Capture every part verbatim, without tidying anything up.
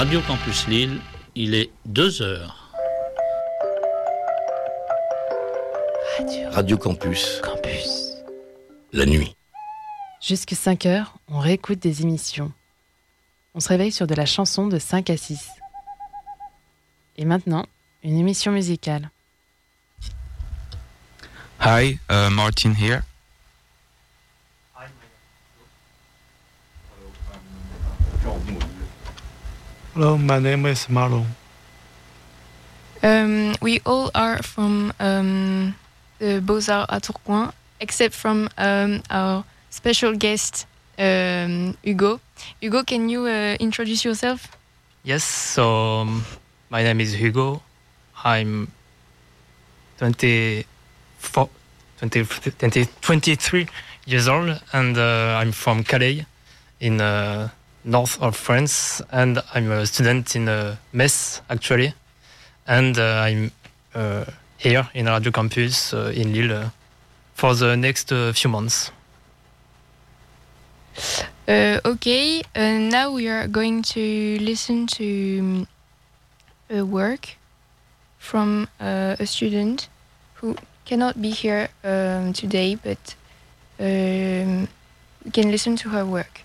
Radio Campus Lille, il est deux heures. Radio, Radio Campus. Campus. La nuit. Jusque cinq heures, on réécoute des émissions. On se réveille sur de la chanson de cinq à six. Et maintenant, une émission musicale. Hi, uh, Martin here. Hello, my name is Marlon. Um, we all are from um, the Beaux-Arts à Tourcoing, except from um, our special guest, um, Hugo. Hugo, can you uh, introduce yourself? Yes, so um, my name is Hugo. I'm twenty-four, twenty, twenty, twenty-three years old, and uh, I'm from Calais, in uh, north of France, and I'm a student in uh, Metz, actually, and uh, I'm uh, here in Radio Campus uh, in Lille uh, for the next uh, few months. Uh, okay, uh, now we are going to listen to um, a work from uh, a student who cannot be here um, today, but um, we can listen to her work.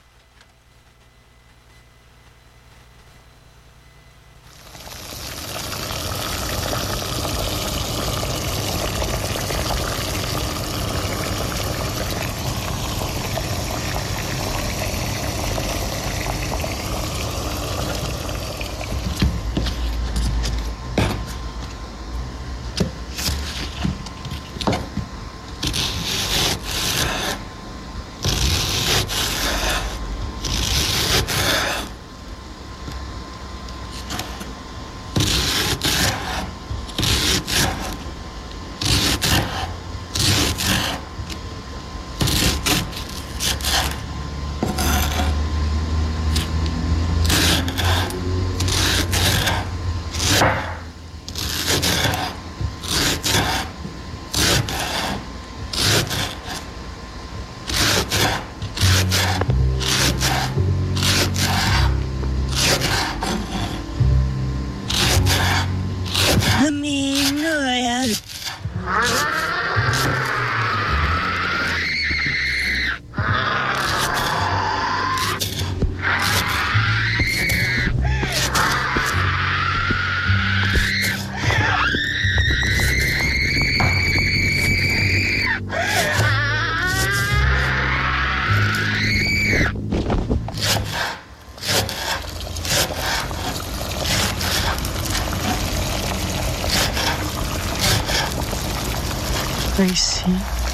I see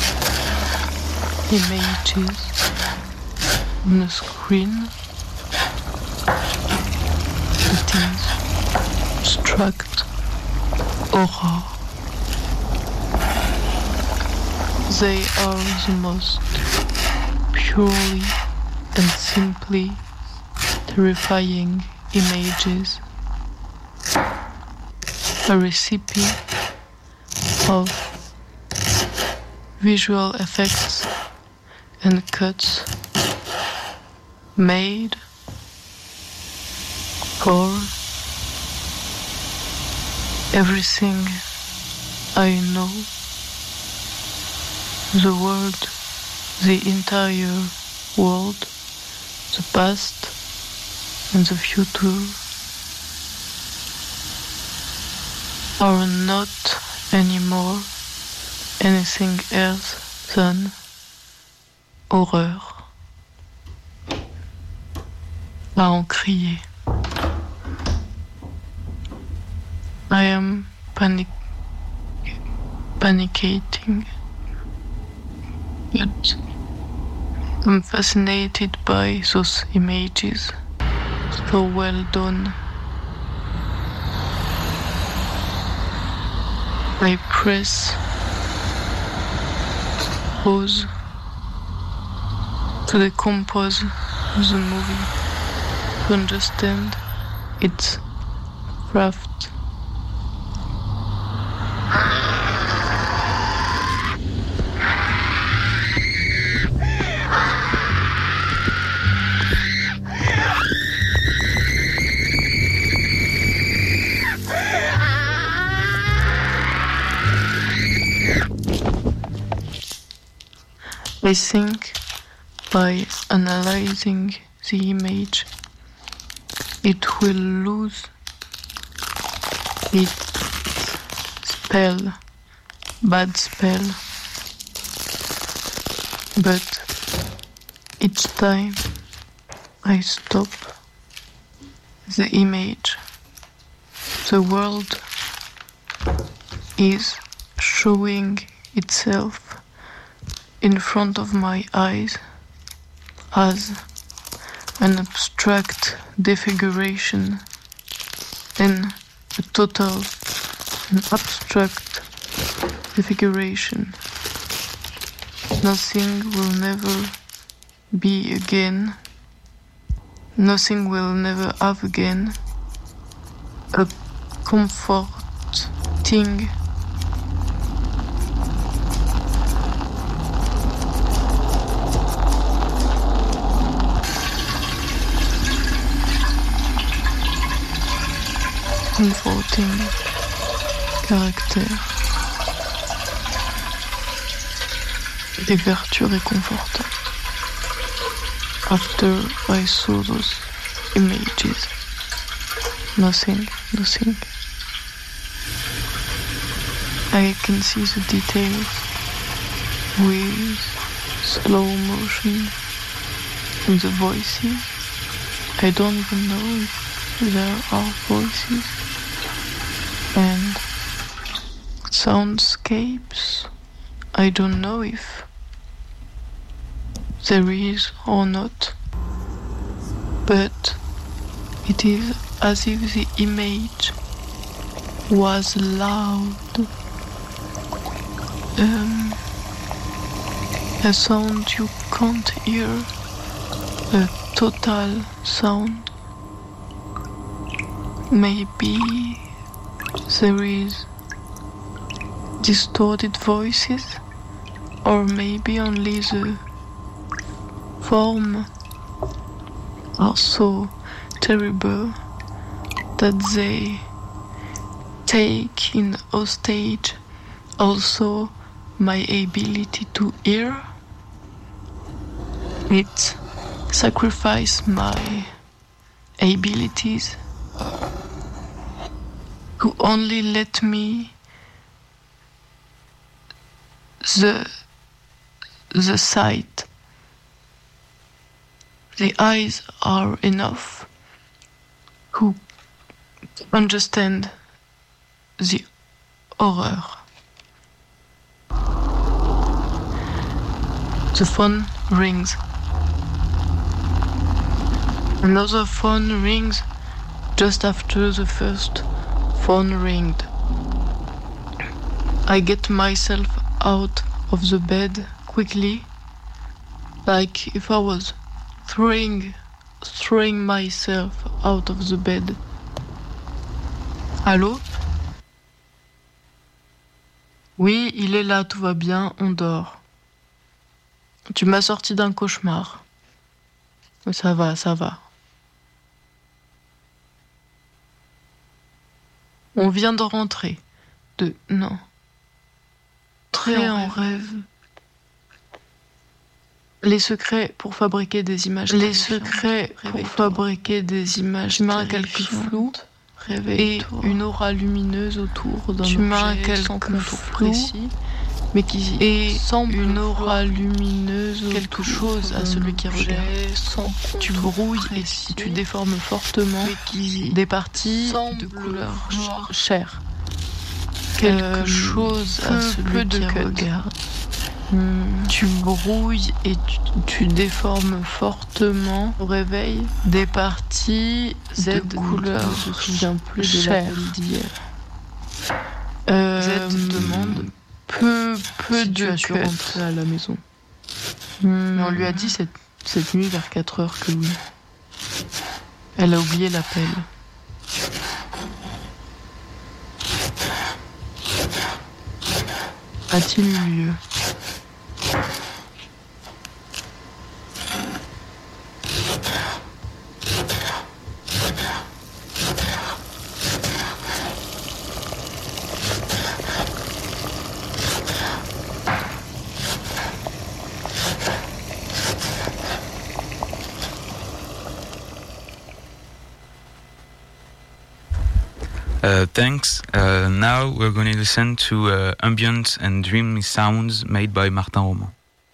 images on the screen. It is abstract horror. They are the most purely and simply terrifying images. A recipe of visual effects and cuts made for everything I know, the world, the entire world, the past and the future are not anymore anything else than horreur. À en crier. I am panic, panicking, but I'm fascinated by those images, so well done. I press pause to decompose the movie, to understand its craft. I think by analyzing the image, it will lose its spell, bad spell. But each time I stop the image, the world is showing itself in front of my eyes as an abstract defiguration and a total, an abstract defiguration. Nothing will never be again. Nothing will never have again a comforting comforting caractère. Des vertus réconfortantes. After I saw those images, nothing, nothing. I can see the details with slow motion and the voices. I don't even know if there are voices. And soundscapes. I don't know if there is or not, but it is as if the image was loud, um, a sound you can't hear, a total sound. Maybe there is distorted voices, or maybe only the form are so terrible that they take in hostage also my ability to hear. It sacrifices my abilities to only let me the the sight. The eyes are enough who understand the horror. The phone rings. Another phone rings just after the first phone ringed. I get myself out of the bed quickly, like if I was throwing, throwing myself out of the bed. Allô? Oui, il est là, tout va bien, on dort. Tu m'as sorti d'un cauchemar. Mais ça va, ça va. On vient de rentrer. De... Non. Très en rêve. Les secrets pour fabriquer des images. Les secrets pour fabriquer des images. Tu m'as un calcul flou et une aura lumineuse autour d'un objet sans contour précis, mais qui et semble une aura lumineuse quelque chose à celui qui regarde. Tu brouilles et si tu déformes fortement des parties de couleur chair. Quelque chose à celui qui regarde. Mmh. Tu brouilles et tu, tu déformes fortement au réveil des parties Z de couleur. Je me souviens plus de l'appel d'hier. Euh, Z demande peu, peu si de tu as su rentrer à la maison. Mmh. Mais on lui a dit cette, cette nuit vers quatre heures que oui. Elle a oublié l'appel. A-t-il eu lieu? Uh, thanks. Uh, now we're going to listen to uh, ambient and dreamy sounds made by Martin Roman.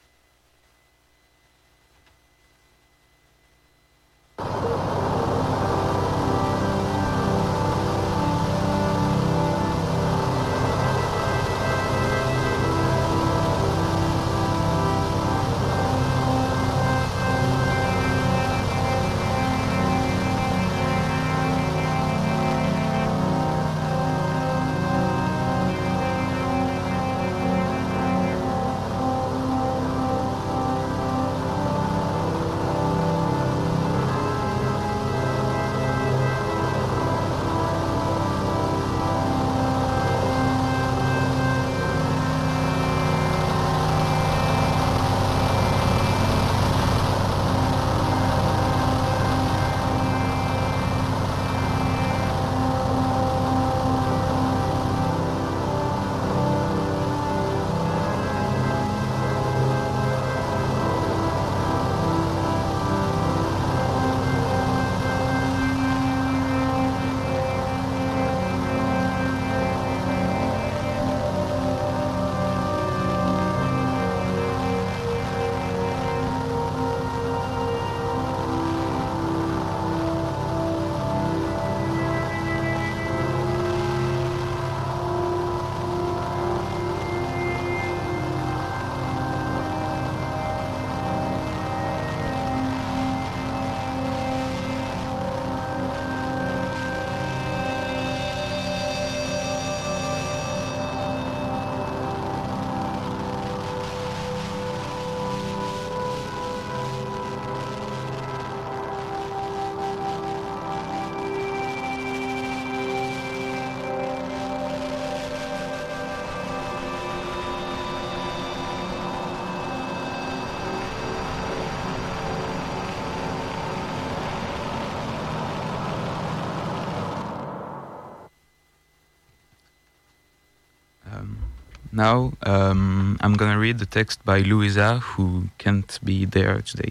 Now, um, I'm gonna read the text by Louisa, who can't be there today.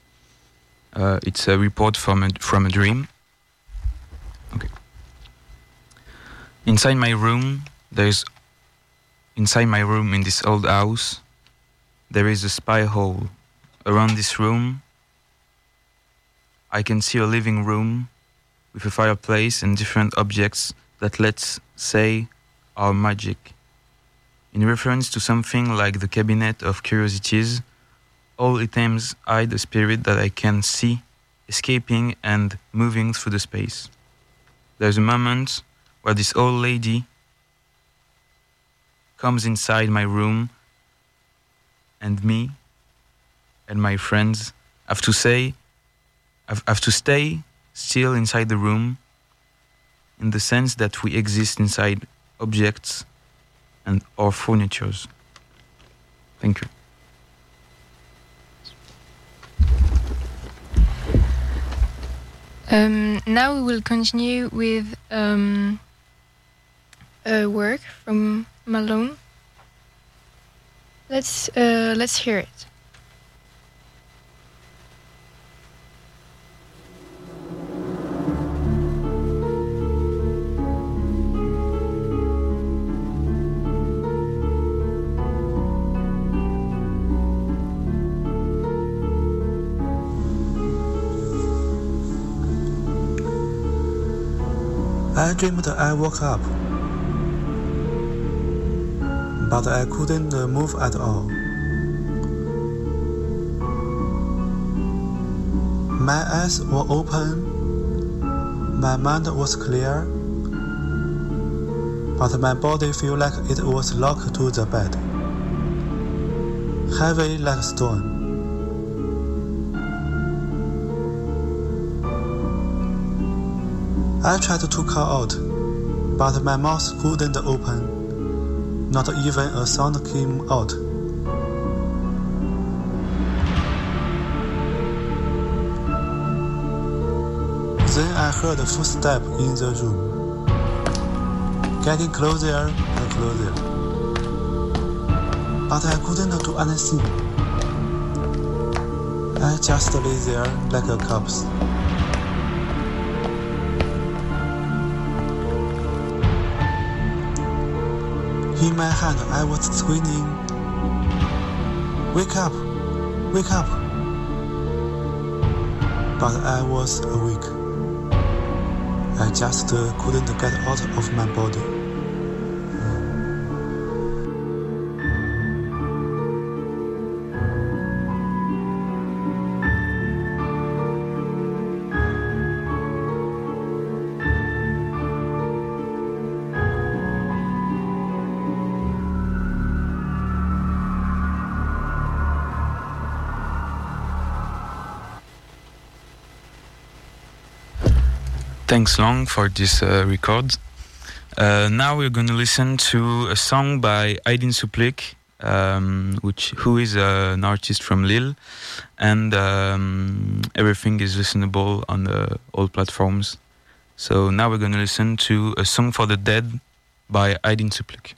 Uh, it's a report from a, from a dream. Okay. Inside my room, there's inside my room in this old house, there is a spy hole. Around this room, I can see a living room with a fireplace and different objects that, let's say, are magic. In reference to something like the cabinet of curiosities, all items hide a spirit that I can see escaping and moving through the space. There's a moment where this old lady comes inside my room, and me and my friends have to say, have, have to stay still inside the room, in the sense that we exist inside objects and or furnitures. Thank you. Um, now we will continue with um, a work from Malone. Let's uh, let's hear it. I dreamed I woke up, but I couldn't move at all. My eyes were open, my mind was clear, but my body felt like it was locked to the bed, heavy like stone. I tried to call out, but my mouth couldn't open. Not even a sound came out. Then I heard a footstep in the room, getting closer and closer. But I couldn't do anything. I just lay there like a corpse. In my hand, I was screaming, "Wake up! Wake up!" But I was awake. I just uh, couldn't get out of my body. Thanks, Long, for this uh, record. Uh, now we're going to listen to a song by Aydin Suplik, um, which who is uh, an artist from Lille, and um, everything is listenable on the, all platforms. So now we're going to listen to A Song for the Dead by Aydin Suplik.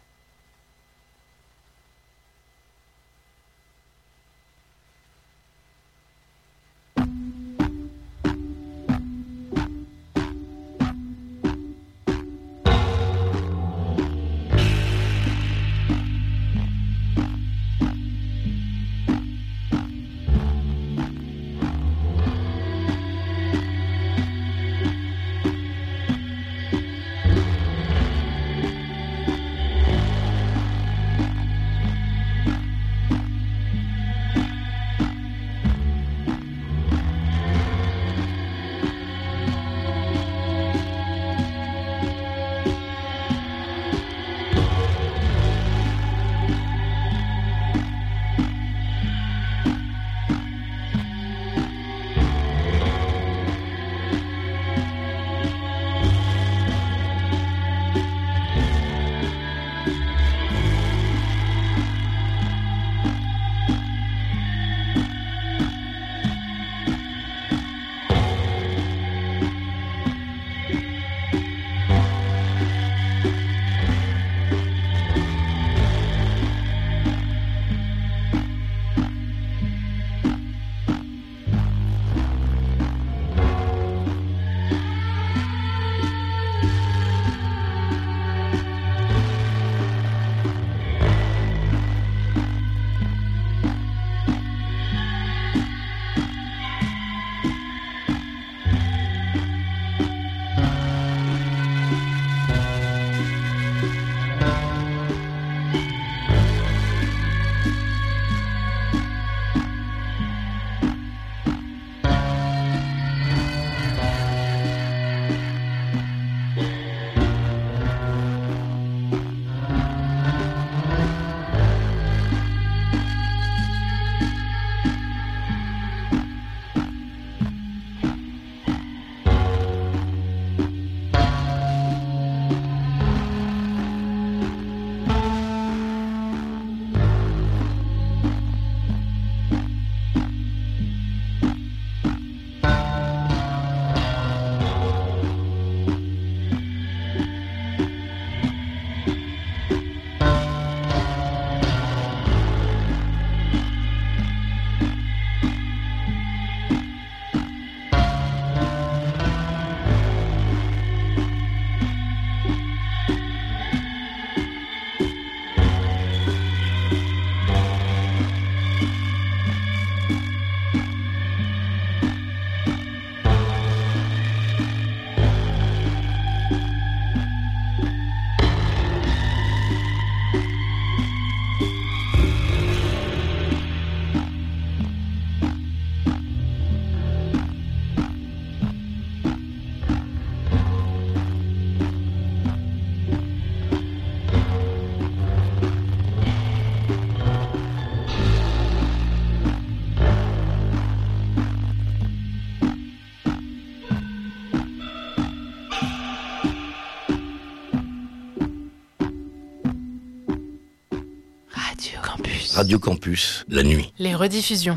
Radio Campus, la nuit. Les rediffusions.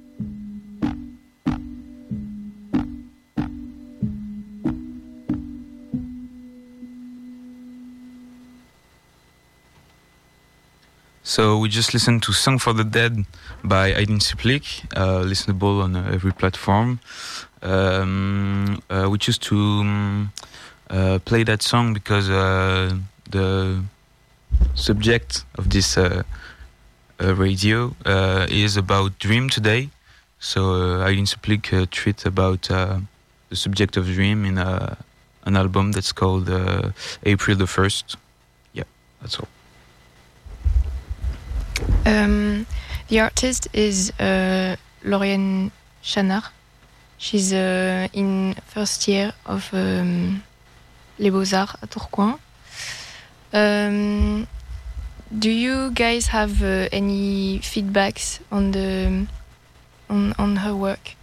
So we just listened to Song for the Dead by Aydin Suplik, uh, listenable on uh, every platform. Um, uh, we choose to um, uh, play that song because uh, the subject of this uh, uh, radio uh, is about dream today. So uh, Eileen Suplik uh, treat about uh, the subject of dream in uh, an album that's called uh, April the first. Yeah, that's all. Um, the artist is uh, Lauriane Chanard. She's uh, in first year of um, Les Beaux-Arts à Tourcoing. Um, do you guys have uh, any feedbacks on the on on her work?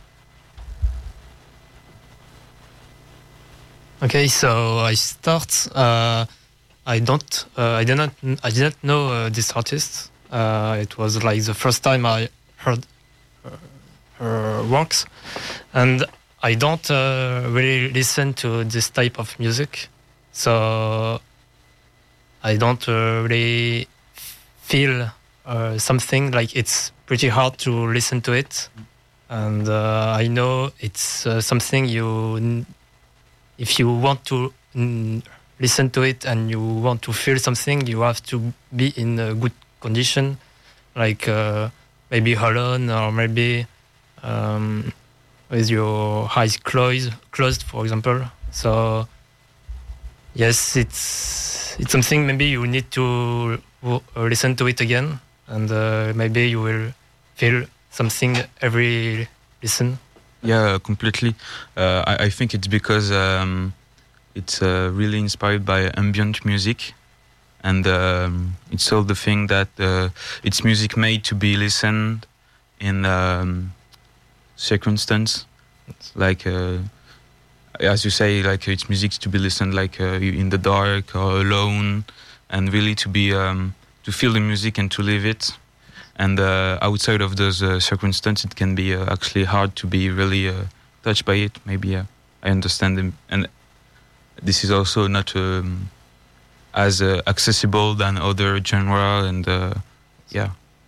Okay, so I start. Uh, I don't. Uh, I did not. I didn't know uh, this artist. Uh, it was like the first time I heard her, her works, and I don't uh, really listen to this type of music. So I don't uh, really feel uh, something like it's pretty hard to listen to it, and uh, I know it's uh, something you. If you want to mm, listen to it and you want to feel something, you have to be in a good condition, like uh, maybe alone or maybe um, with your eyes closed, closed, for example. So yes, it's it's something maybe you need to w- listen to it again, and uh, maybe you will feel something every listen. Yeah, completely. Uh, I, I think it's because um, it's uh, really inspired by ambient music, and um, it's all the thing that uh, it's music made to be listened in um, circumstance, like uh, as you say, like it's music to be listened like uh, in the dark or alone, and really to be um, to feel the music and to live it. And uh, outside of those uh, circumstances, it can be uh, actually hard to be really uh, touched by it. Maybe uh, I understand them. And this is also not um, as uh, accessible than other genre. And uh, yeah.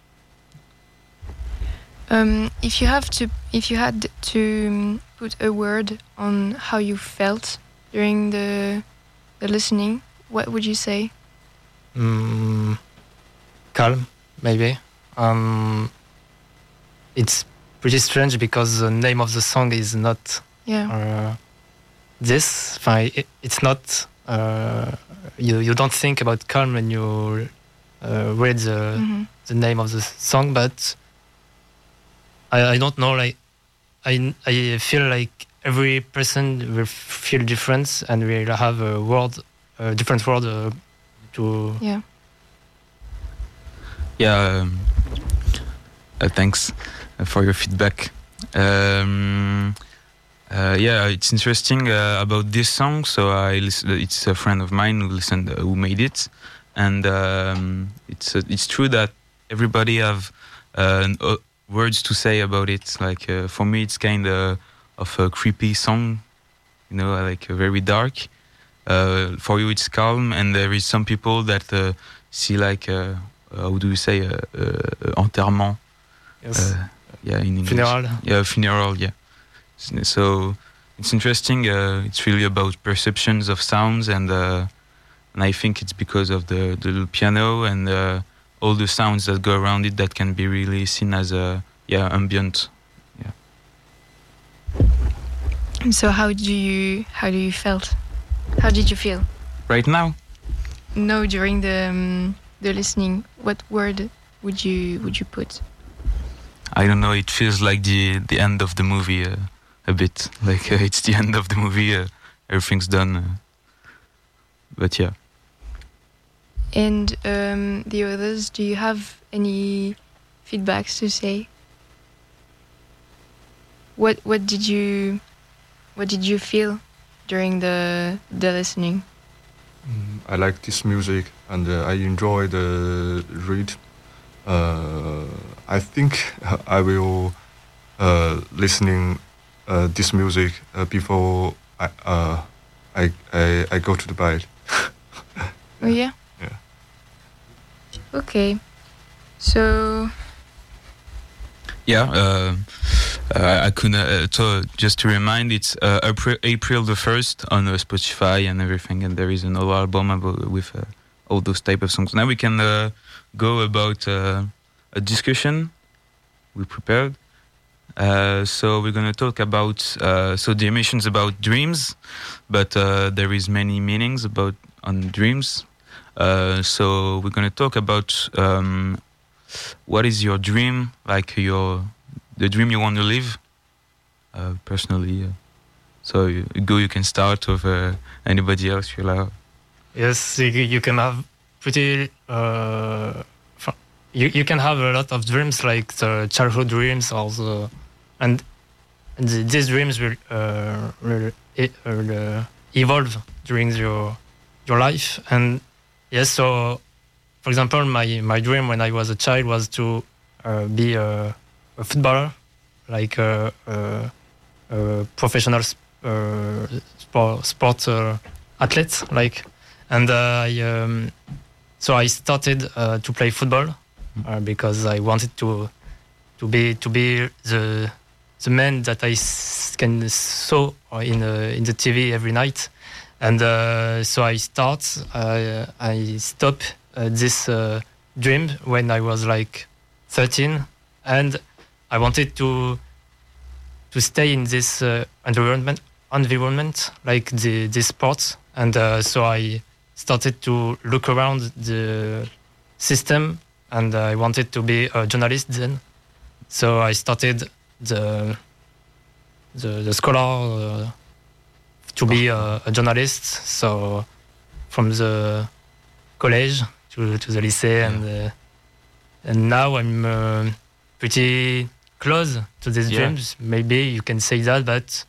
Um, if you have to, if you had to put a word on how you felt during the the listening, what would you say? Mm, calm, maybe. Um, it's pretty strange because the name of the song is not yeah. uh, this. It, it's not. Uh, you you don't think about calm when you uh, read the mm-hmm. the name of the song, but I, I don't know. Like I I feel like every person will feel different and will have a word, a different word uh, to yeah. Yeah. Um, Uh, thanks uh, for your feedback. Um, uh, yeah, it's interesting uh, about this song. So I listen, it's a friend of mine who listened, uh, who made it, and um, it's uh, it's true that everybody have uh, uh, words to say about it. Like uh, for me, it's kind of of a creepy song, you know, like uh, very dark. Uh, for you, it's calm, and there is some people that uh, see like uh, how do you say uh, uh, enterrement. Yes. Uh, yeah, in English. Funeral. Yeah, funeral. Yeah. So it's interesting. Uh, it's really about perceptions of sounds, and uh, and I think it's because of the the little piano and uh, all the sounds that go around it that can be really seen as a yeah ambient. Yeah. So how do you how do you felt? How did you feel? Right now? No, during the um, the listening. What word would you would you put? I don't know. It feels like the the end of the movie uh, a bit. Like uh, it's the end of the movie. Uh, everything's done. Uh, but yeah. And um, the others, do you have any feedbacks to say? What what did you what did you feel during the the listening? Mm, I like this music and uh, I enjoy the read. Uh, I think I will uh, listening uh, this music uh, before I, uh, I I I go to the bed. Oh yeah. Yeah. Okay. So. Yeah. Uh, uh, I could uh, so just to remind, it's uh, April April the first on uh, Spotify and everything, and there is another album about, with uh, all those type of songs. Now we can uh, go about uh, a discussion we prepared. Uh, so we're going to talk about uh, so the emissions about dreams, but uh, there is many meanings about on dreams. Uh, so we're going to talk about um, what is your dream, like your the dream you want to live uh, personally. Uh, so you, go, you can start with uh, anybody else you allow. Yes, you, you can have pretty. Uh, you you can have a lot of dreams, like the childhood dreams, also, and, and the, these dreams will, uh, will, will uh, evolve during your your life. And yes, so for example, my my dream when I was a child was to uh, be a, a footballer, like a, a, a professional uh, sport sport uh, athlete, like. And uh, I, um, so I started uh, to play football uh, because I wanted to to be to be the the man that I s- can saw in uh, in the T V every night. And uh, so I start uh, I stopped uh, this uh, dream when I was like thirteen, and I wanted to to stay in this uh, environment environment like the this sports. And uh, so I started to look around the system, and I wanted to be a journalist then. So I started the the, the scholar uh, to be a, a journalist. So from the college to to the lycée, yeah. and uh, and now I'm uh, pretty close to these yeah. dreams. Maybe you can say that, but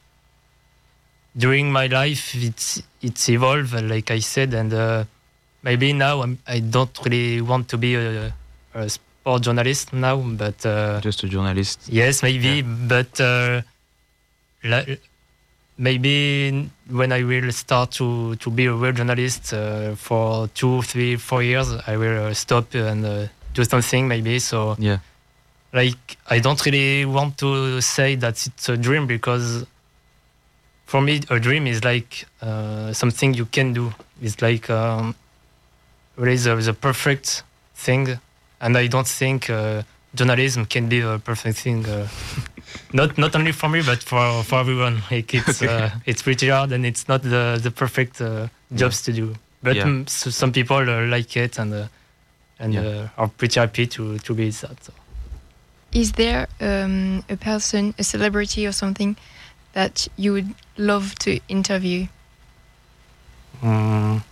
during my life, it's it's evolved, like I said, and uh, maybe now I'm, I don't really want to be a, a sport journalist now, but uh, just a journalist. Yes, maybe, yeah. but uh, la- maybe when I will start to, to be a real journalist uh, for two, three, four years, I will uh, stop and uh, do something maybe. So, yeah, like I don't really want to say that it's a dream, because for me, a dream is like uh, something you can do. It's like um, really the, the perfect thing, and I don't think uh, journalism can be a perfect thing. Uh, not not only for me, but for, for everyone. Like it's uh, it's pretty hard, and it's not the the perfect uh, jobs yeah. to do. But yeah. m- so some people uh, like it, and uh, and yeah. uh, are pretty happy to to be that. So. Is there um, a person, a celebrity, or something that you would love to interview? Mm.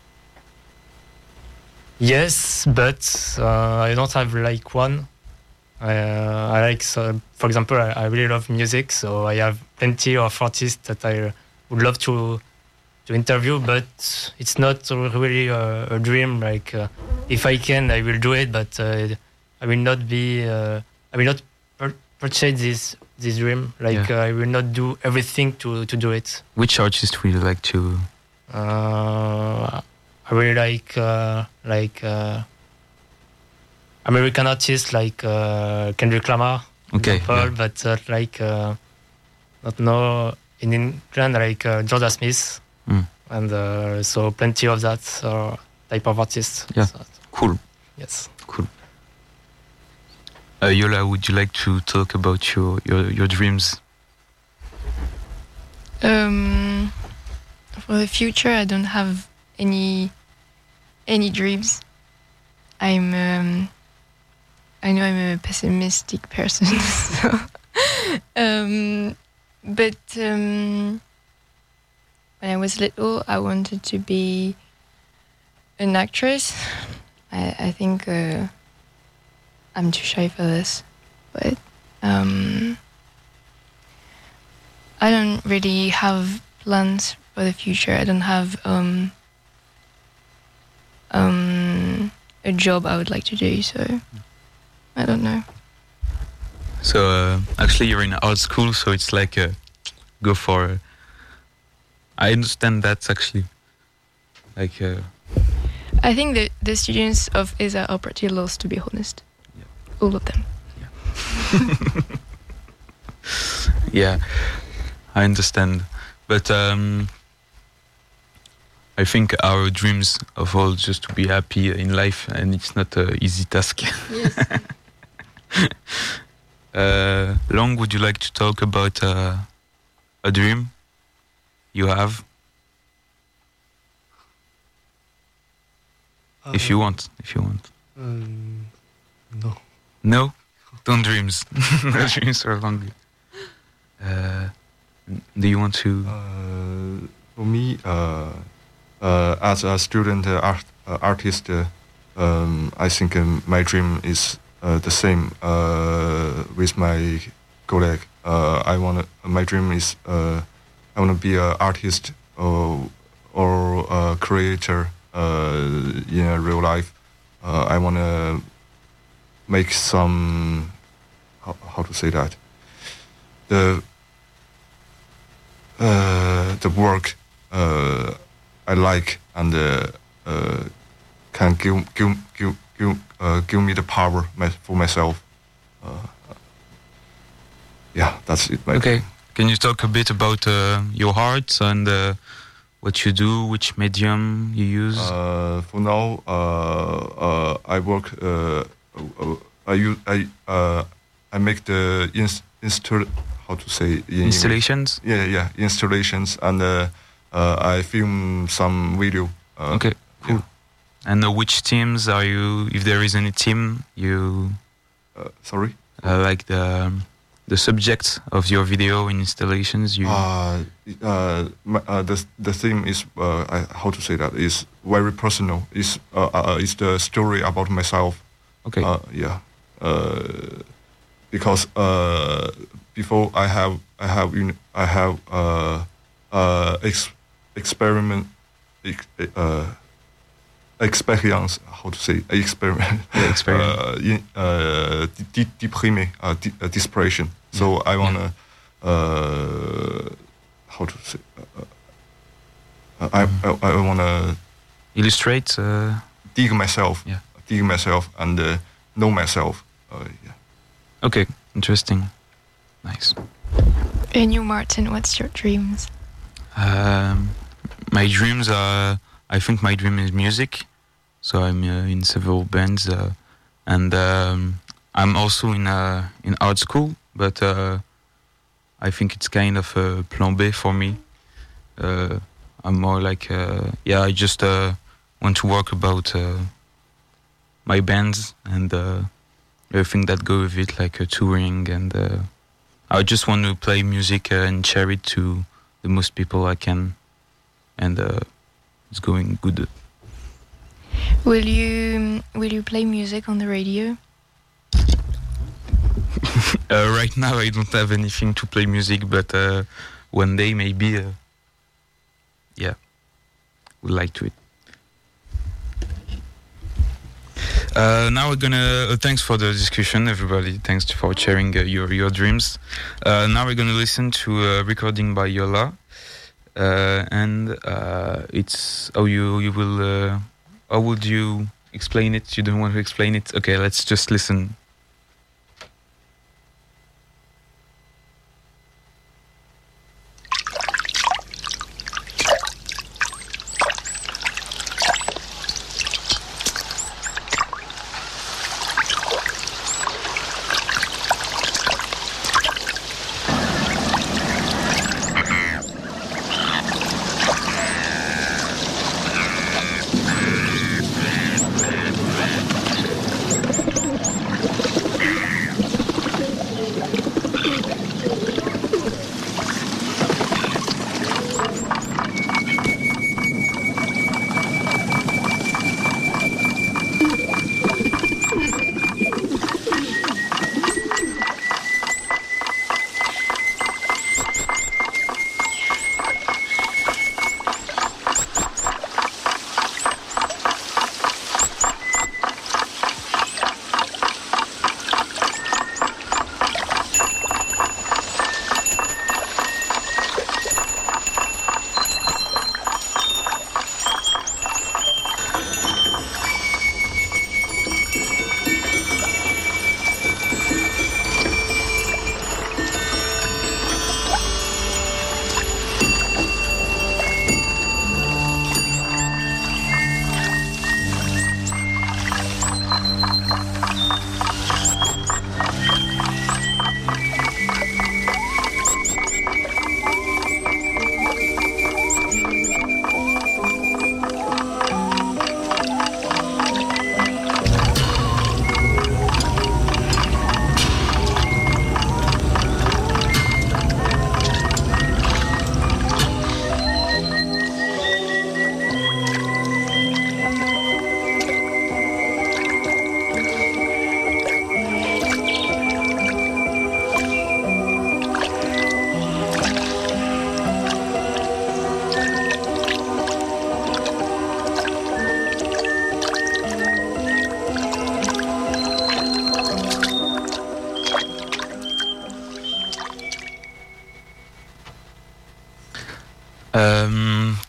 Yes, but uh, I don't have like one. Uh, I like, so, for example, I, I really love music, so I have plenty of artists that I would love to to interview, but it's not really a, a dream. Like, uh, if I can, I will do it, but uh, I will not be. Uh, I will not pur- purchase this. This dream, like yeah. uh, I will not do everything to, to do it. Which artist would you like to? Uh, I really like uh, like uh, American artists like uh, Kendrick Lamar, okay, example, yeah. but uh, like uh, not know in England like uh, Jordan Smith, mm. and uh, so plenty of that uh, type of artists. Yeah, so, cool. Yes, cool. Uh, Yola, would you like to talk about your, your, your dreams? Um, for the future, I don't have any any dreams. I'm um, I know I'm a pessimistic person, so um, but um, when I was little, I wanted to be an actress. I, I think. Uh, I'm too shy for this, but um, I don't really have plans for the future. I don't have um, um, a job I would like to do, so I don't know. So uh, actually you're in art school, so it's like uh, go for... Uh, I understand that actually. Like. Uh, I think that the students of E S A are pretty lost, to be honest. All of them. Yeah, yeah, I understand. But um, I think our dreams of all just to be happy in life, and it's not an easy task. Yes. uh, Long, would you like to talk about uh, a dream you have? Uh, if you want, if you want. Um, no. No? Don't dreams. No dreams are long. Uh, do you want to? Uh, for me, uh, uh, as a student uh, art, uh, artist, uh, um, I think um, my dream is uh, the same uh, with my colleague. Uh, I want my dream is uh, I want to be an artist or or a creator uh, in a real life. Uh, I want to make some how, how to say that the uh, the work uh, I like and uh, uh, can give give give give, uh, give me the power my, for myself. Uh, yeah, that's it. My Okay. Can you talk a bit about uh, your art and uh, what you do, which medium you use? Uh, for now, uh, uh, I work. Uh, uh, I use. I uh, I make the inst- install. How to say in Installations? Yeah, yeah, installations, and uh, uh, I film some video. Uh, Okay, cool. yeah. And uh, which teams are you? If there is any team, you Uh, sorry. uh, like the um, the subject of your video in installations. You Uh, uh, my, uh, the the theme is uh, I, how to say that is very personal. Is uh, uh, is the story about myself. okay? Uh, yeah. Uh, because uh, before I have I have uni- I have uh, uh, ex- experiment ex- uh, experience. How to say experiment? Yeah, experiment. uh, in, uh, de- deprimé, uh, de- uh, desperation. So I wanna uh, how to say. Uh, uh, I, I I wanna Illustrate. Uh, dig myself. Yeah. Dig myself and uh, know myself. Uh, yeah. okay, interesting, nice. And you, Martin, what's your dreams? Um, my dreams are. I think my dream is music. So I'm uh, in several bands, uh, and um, I'm also in uh, in art school. But uh, I think it's kind of a plan B for me. Uh, I'm more like, uh, yeah, I just uh, want to work about uh, my bands and uh, everything that go with it, like uh, touring, and uh, I just want to play music uh, and share it to the most people I can, and uh, it's going good. Will you will you play music on the radio? Uh, right now, I don't have anything to play music, but uh, one day maybe, uh, yeah, would like to it. Uh, now we're gonna. Uh, thanks for the discussion, everybody. Thanks for sharing uh, your your dreams. Uh, now we're gonna listen to a recording by Yola, uh, and uh, it's how you you will. Uh, how would you explain it? You don't want to explain it? Okay, let's just listen.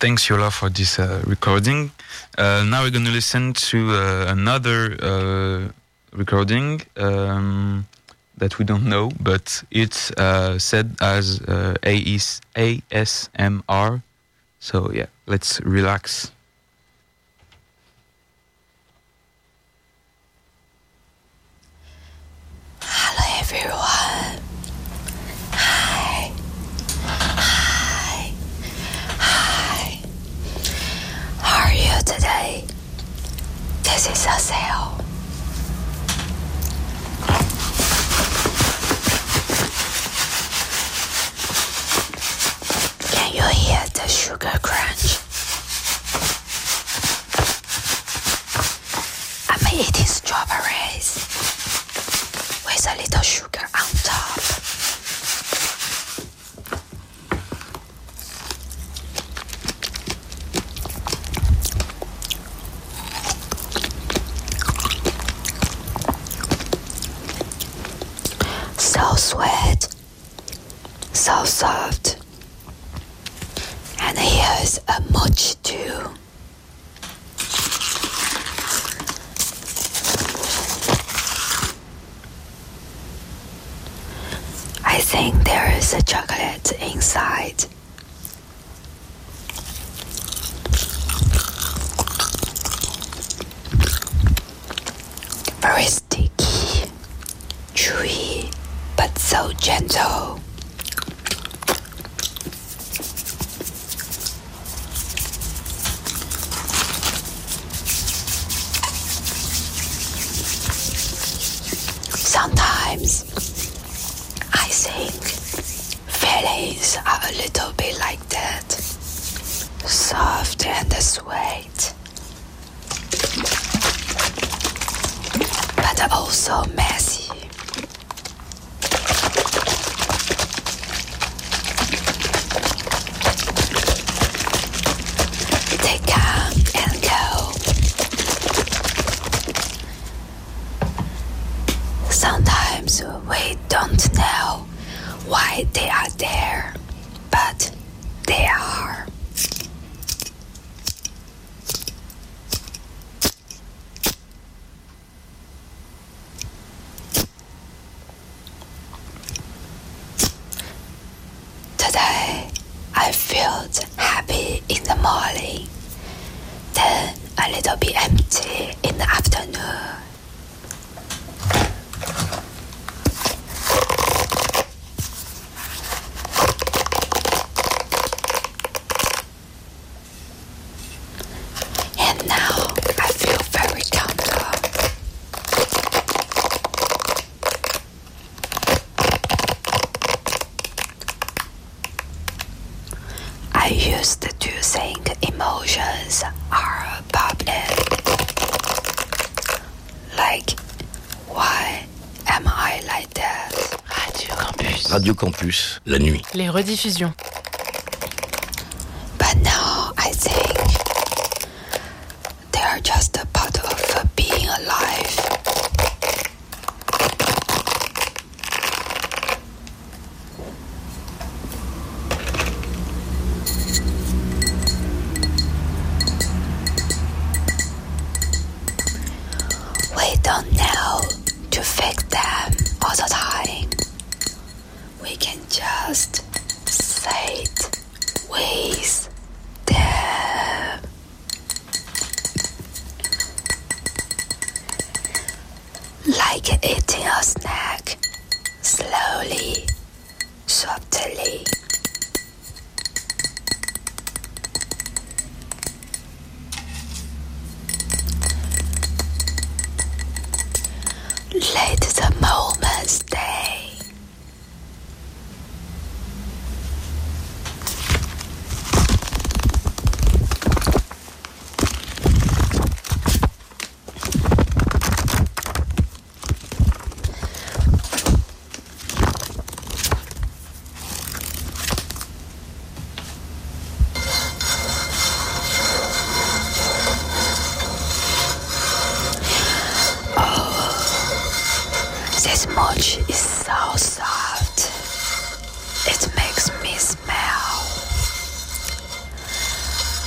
thanks Yola for this uh, recording. Uh, now we're going to listen to uh, another uh, recording um, that we don't know, but it's uh, said as uh, A S M R. So yeah, let's relax. Hello everyone. Hi. Hi. Hi. How are you today? This is Asel. Can you hear the sugar crunch? I'm eating strawberries with a little sugar on top. So sweet, so soft. And here's a mochi too. I think there is a chocolate inside. Very sticky, chewy, but so gentle. Sometimes I think feelings are a little bit like that, soft and sweet, but also messy. They come and go. Sometimes we don't know why they are there, but they are. Today, I felt happy in the morning, then a little bit empty in the afternoon. And now I feel very comfortable. I used to think emotions are a problem. Like, why am I like that? Radio Campus. Radio Campus, la nuit. Les rediffusions. But now I think they are just a part of being alive. We don't know to fix them all the time. We can just sit with them. Like eating a snack, slowly, softly. Let the moment stay. This mochi is so soft. It makes me smell.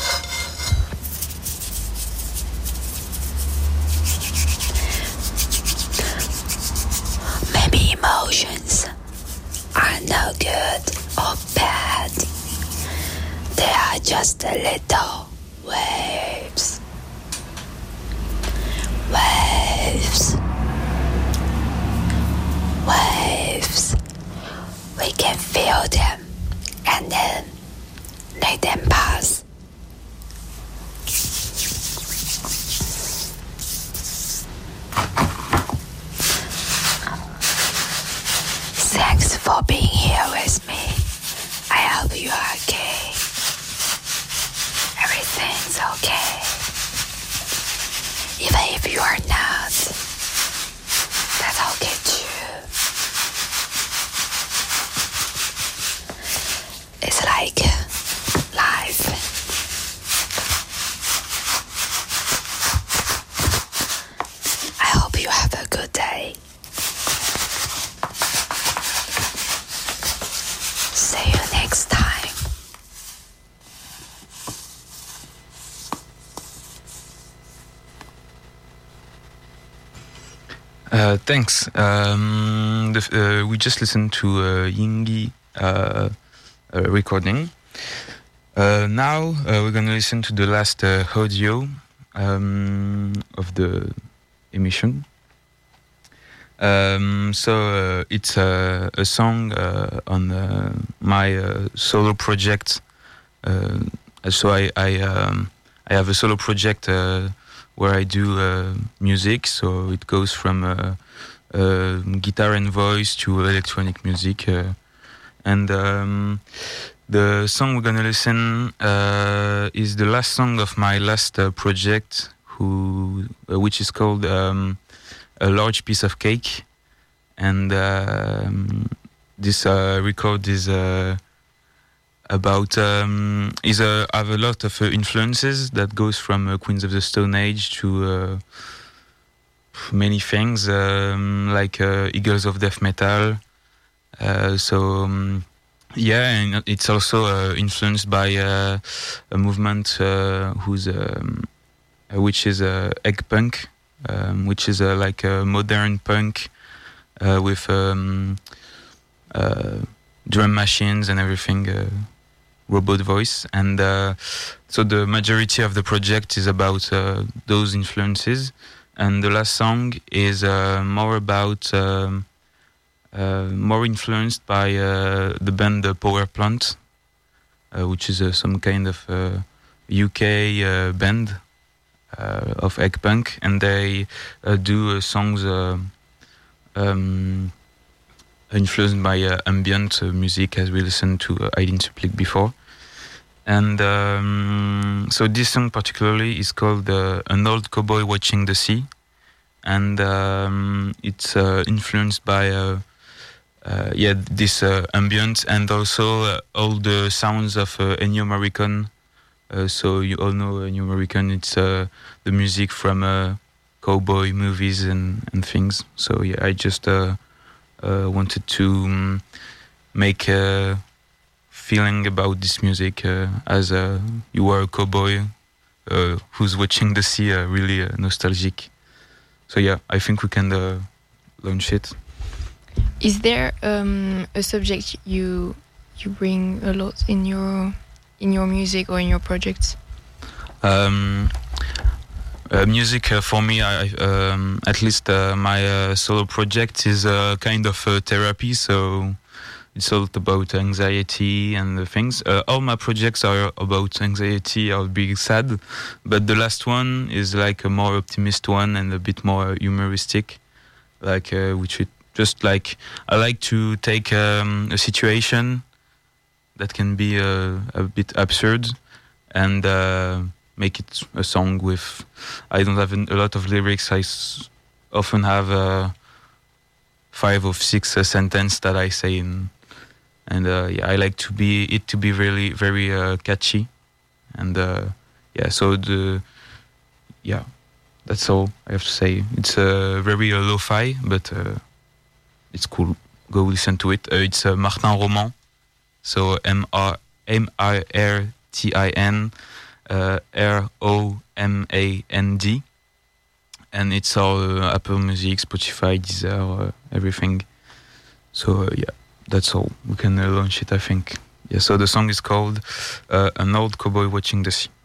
just little waves. Waves. Waves. We can feel them and then let them pass. Thanks for being here with me. I hope you are okay. Everything's okay. Even if you are not, that's okay too. It's like life. I hope you have a good day. See you next time. Uh, thanks. Um, the, uh, we just listened to uh, Yingi uh, uh, recording. Uh, now uh, we're going to listen to the last uh, audio um, of the emission. Um, so uh, it's uh, a song uh, on uh, my uh, solo project. Uh, so I I, um, I have a solo project uh, where I do uh, music. So it goes from uh, uh, guitar and voice to electronic music. Uh, and um, the song we're gonna listen uh, is the last song of my last uh, project, who uh, which is called Um, A Large Piece of Cake. And um, this uh, record is uh, about um, is a have a lot of uh, influences that goes from uh, Queens of the Stone Age to uh, many things, um, like uh, Eagles of Death Metal. Uh, so um, yeah, and it's also uh, influenced by uh, a movement uh, who's um, which is uh, egg punk. Um, which is uh, like a modern punk uh, with um, uh, drum machines and everything, uh, robot voice. And uh, so the majority of the project is about uh, those influences. And the last song is uh, more about, um, uh, more influenced by uh, the band The Power Plant, uh, which is uh, some kind of uh, U K uh, band. Uh, of egg punk, and they uh, do uh, songs uh, um, influenced by uh, ambient uh, music, as we listened to uh, Aydin Suplik before. And um, so this song particularly is called uh, An Old Cowboy Watching the Sea, and um, it's uh, influenced by uh, uh, yeah this uh, ambient and also uh, all the sounds of uh, Ennio Morricone. Uh, so you all know Ennio Morricone. It's uh, the music from uh, cowboy movies and, and things. So yeah, I just uh, uh, wanted to um, make a feeling about this music uh, as uh, you are a cowboy uh, who's watching the sea, uh, really uh, nostalgic. So yeah, I think we can uh, launch it. Is there um, a subject you you bring a lot in your in your music or in your projects? Um, uh, music uh, for me, I, um, at least uh, my uh, solo project is a kind of uh, therapy. So it's all about anxiety and the things. Uh, all my projects are about anxiety or being sad, but the last one is like a more optimist one and a bit more humoristic, like uh, which it just like I like to take um, a situation that can be uh, a bit absurd and uh, make it a song with. I don't have a lot of lyrics. I s- often have uh, five or six uh, sentences that I say in, and uh, yeah, I like to be it to be really very uh, catchy, and uh, yeah. So the yeah, that's all I have to say. It's uh, very uh, lo-fi, but uh, it's cool. Go listen to it. Uh, it's uh, Martin Roman. So M R M I R T I N uh, R O M A N D, and it's all uh, Apple Music, Spotify, Deezer, uh, everything. So uh, yeah, that's all. We can uh, launch it, I think. Yeah, so the song is called uh, An Old Cowboy Watching the Sea.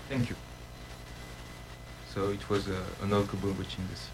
Thank you. So it was uh, an old cowboy watching this.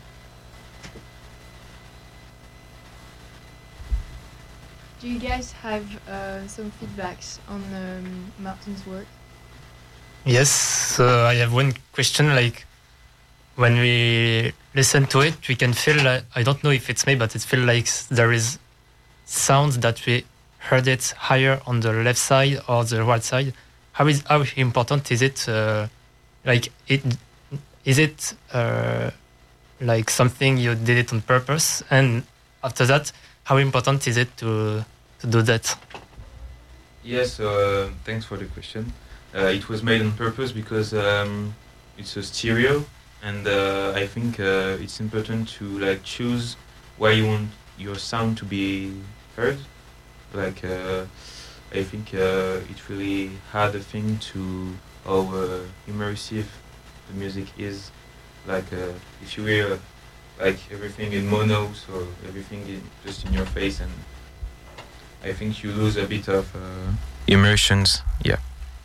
Do you guys have uh, some feedbacks on um, Martin's work? Yes, uh, I have one question. Like, when we listen to it, we can feel like, I don't know if it's me, but it feels like there is sounds that we heard it higher on the left side or the right side. How is how important is it? Uh, like, it is it uh, like something you did it on purpose? And after that, how important is it to to do that? Yes, uh, thanks for the question. Uh, it was made on purpose because um, it's a stereo, and uh, I think uh, it's important to like choose where you want your sound to be heard. Like uh, I think uh, it really had a thing to how uh, immersive the music is. Like uh, if you hear like everything in mono, so everything in, just in your face, and I think you lose a bit of uh, immersions. Yeah,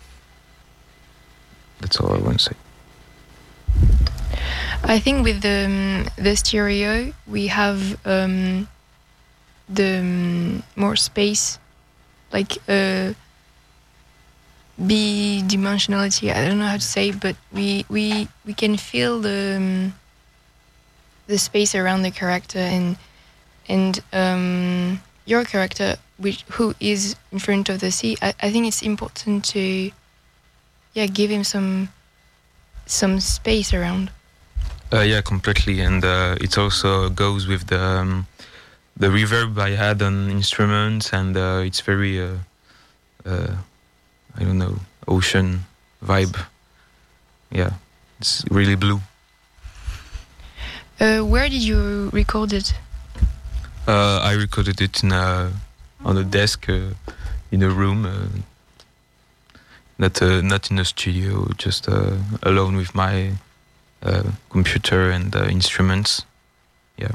that's all I want to say. I think with the um, the stereo we have um, the um, more space, like uh, bi-dimensionality. I don't know how to say, but we we we can feel the um, the space around the character, and and um, your character, which who is in front of the sea. I, I think it's important to yeah give him some some space around. Uh, yeah, completely, and uh, it also goes with the um, the reverb I had on instruments, and uh, it's very uh, uh, I don't know, ocean vibe. Yeah, it's really blue. Uh, where did you record it? Uh, I recorded it in a, on a desk uh, in a room, uh, not uh, not in a studio, just uh, alone with my uh, computer and uh, instruments. Yeah.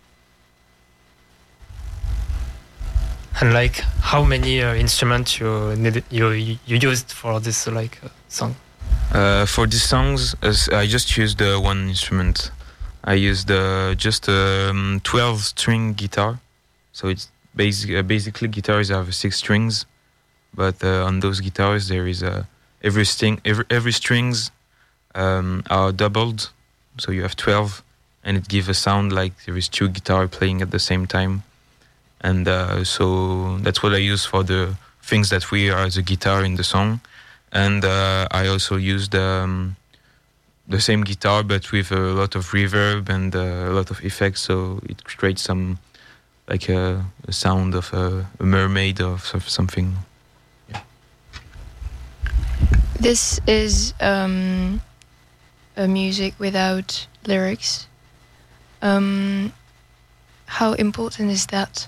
And like, how many uh, instruments you needed, you you used for this uh, like uh, song? Uh, for these songs, uh, I just used uh, one instrument. I used uh, just a um, twelve-string guitar, so it's basic. Uh, basically, guitars have six strings, but uh, on those guitars there is a every string every every strings um, are doubled, so you have twelve, and it gives a sound like there is two guitars playing at the same time, and uh, so that's what I use for the things that we are the guitar in the song, and uh, I also used. Um, the same guitar but with a lot of reverb and uh, a lot of effects, so it creates some like a, a sound of a, a mermaid or something. Yeah. This is um, a music without lyrics. Um, how important is that?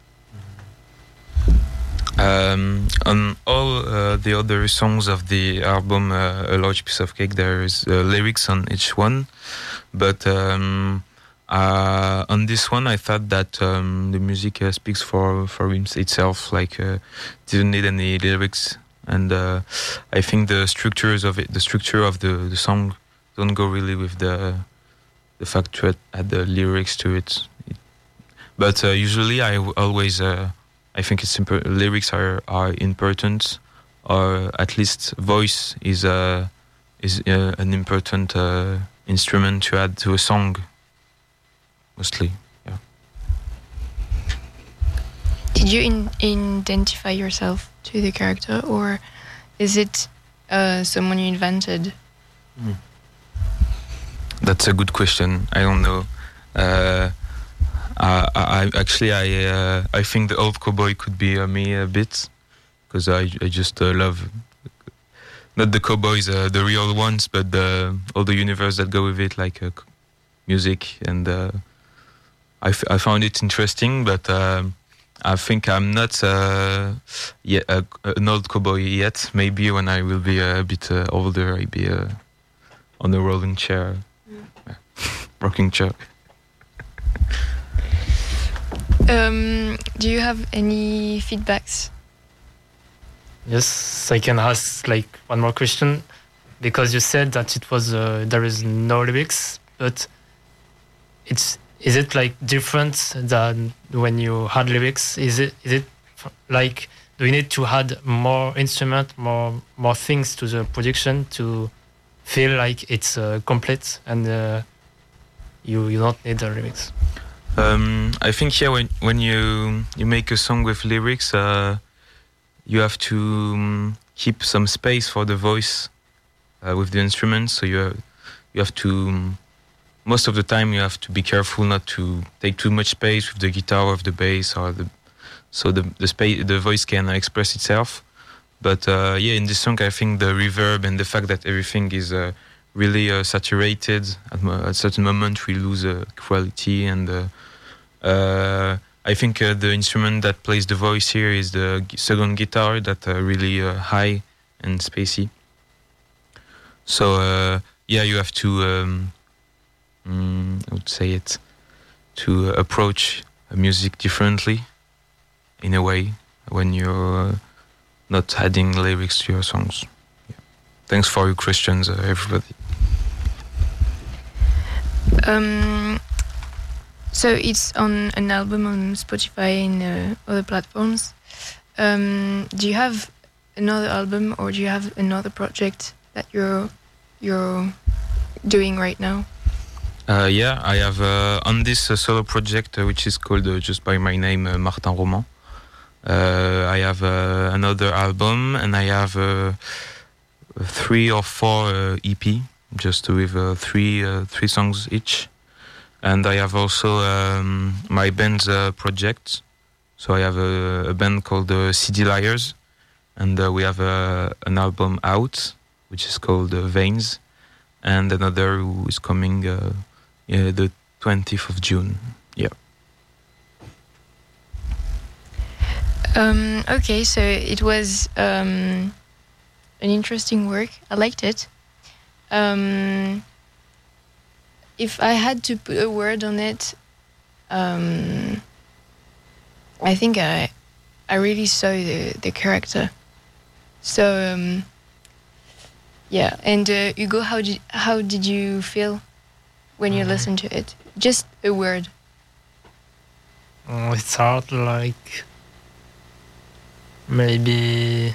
Um, on all uh, the other songs of the album, uh, A Large Piece of Cake, there is uh, lyrics on each one. But um, uh, on this one, I thought that um, the music uh, speaks for, for itself, like uh, didn't need any lyrics. And uh, I think the structures of it, the structure of the, the song don't go really with the the fact to add the lyrics to it. it but uh, usually I w- always... Uh, I think it's imp- lyrics are, are important, or at least voice is a is a, an important uh, instrument to add to a song. Mostly, yeah. Did you in- identify yourself to the character, or is it uh, someone you invented? Mm. That's a good question. I don't know. Uh, Uh, I, I actually I uh, I think the old cowboy could be uh, me a bit, because I I just uh, love not the cowboys, uh, the real ones, but the all the universe that go with it, like uh, music, and uh, I, f- I found it interesting. But uh, I think I'm not uh, yet uh, an old cowboy yet. Maybe when I will be a bit uh, older, I'll be uh, on a rolling chair, mm. rocking chair. Um, do you have any feedbacks? Yes, I can ask like one more question. because you said that it was uh, there is no lyrics, but it's is it like different than when you had lyrics? Is it is it like, do you need to add more instrument, more more things to the production to feel like it's uh, complete and uh, you you don't need the lyrics? Um, I think yeah, when when you you make a song with lyrics, uh, you have to um, keep some space for the voice uh, with the instruments. So you have, you have to um, most of the time you have to be careful not to take too much space with the guitar or with the bass, or the so the the space the voice can express itself. But uh, yeah, in this song, I think the reverb and the fact that everything is uh, really uh, saturated at, at a certain moment, we lose uh, quality. And uh, uh, I think uh, the instrument that plays the voice here is the second guitar, that uh, really uh, high and spacey. So uh, yeah, you have to, um, mm, I would say it, to approach music differently, in a way, when you're uh, not adding lyrics to your songs. Yeah. Thanks for your questions, uh, everybody. Um, so it's on an album on Spotify and uh, other platforms. Um, do you have another album, or do you have another project that you're you're doing right now? Uh, yeah, I have uh, on this uh, solo project, uh, which is called uh, just by my name, uh, Martin Roman. Uh, I have uh, another album, and I have uh, three or four uh, E P, just with uh, three uh, three songs each. And I have also um, my band's uh, project. So I have a, a band called uh, C D Liars, and uh, we have uh, an album out, which is called uh, Veins, and another who is coming uh, yeah, the twentieth of June. Yeah. Um, okay, so it was um, an interesting work. I liked it. Um, if I had to put a word on it, um, I think I I really saw the, the character. So um, yeah, and uh, Hugo, how did how did you feel when you listened to it? Just a word. Oh, it's hard, like maybe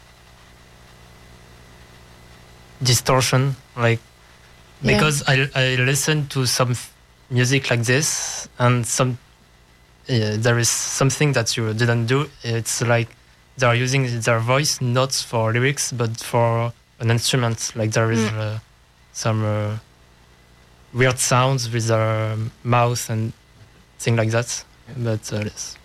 distortion, like Yeah. because I I listen to some f- music like this, and some uh, there is something that you didn't do. It's like they are using their voice not for lyrics but for an instrument. Like there is Mm. uh, some uh, weird sounds with their mouth and things like that. But uh, yes.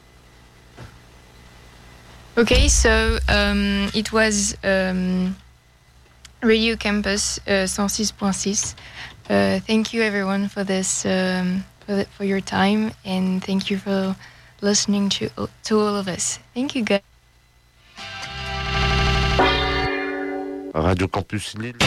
Okay, so um, it was um, Radio Campus uh, one oh six point six. Uh, thank you everyone for this, um, for, the, for your time, and thank you for listening to to all of us. Thank you, guys. Radio Campus Lille.